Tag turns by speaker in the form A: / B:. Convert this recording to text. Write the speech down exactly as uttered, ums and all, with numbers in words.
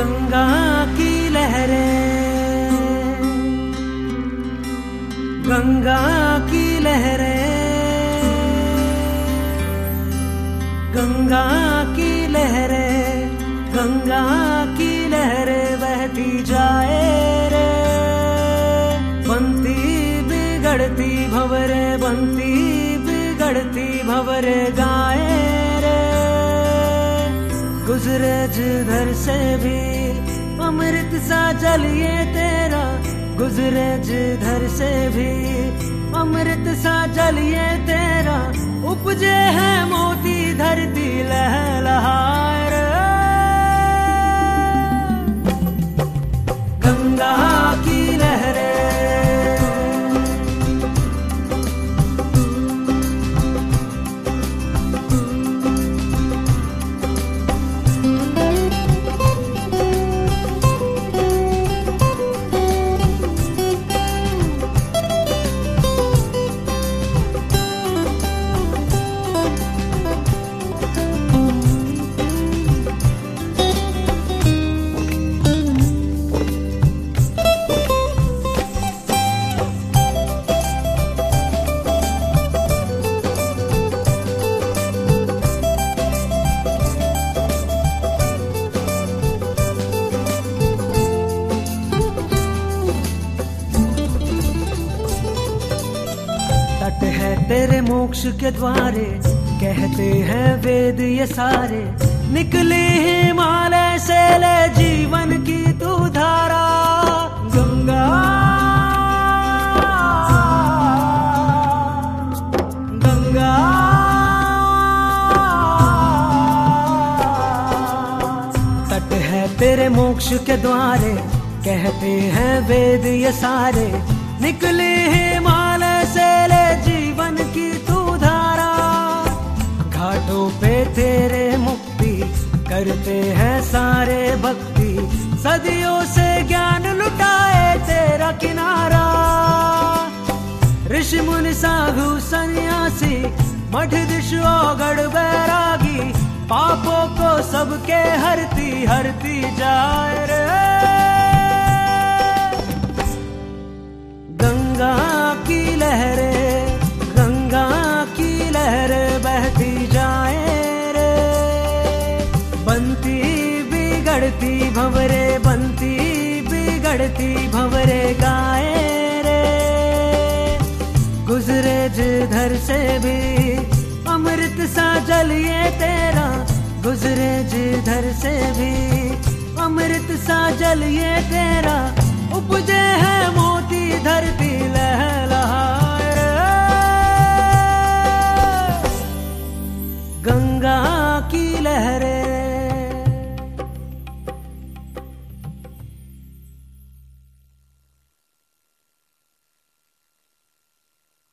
A: गंगा की लहरें, गंगा की लहरें, गंगा की लहरें, गंगा की लहरें बहती जाए रे। बनती बिगड़ती भंवरे, बनती बिगड़ती भंवरे गाए रे। गुजरे जिधर से भी अमृत सा जल ये तेरा, गुजरे जिधर से भी अमृत सा जल ये तेरा। उपजे है मोती धरती लहलहाए रे। गंगा की लहरें, तेरे मोक्ष के द्वारे कहते हैं वेद ये सारे। निकले हिमालय से ले जीवन की तू धारा। गंगा गंगा तट है तेरे मोक्ष के द्वारे, कहते हैं वेद ये सारे। निकले हिमालय से ले जीवन की तू धारा। घाटों पे तेरे मुक्ति करते हैं सारे भक्ति। सदियों से ज्ञान लुटाए तेरा किनारा। ऋषि मुनि साधु सन्यासी मठ दिशो गढ़ बैरागी। पापों को सबके हरती हरती जाए रे। गंगा की लहरें, गंगा की लहरें बहती जाए रे। बनती बिगड़ती भंवरे, बनती बिगड़ती भंवरे गाए रे। गुजरे जिधर से भी अमृत सा जल ये तेरा, गुजरे जिधर से भी अमृत सा जल ये तेरा। उपजे है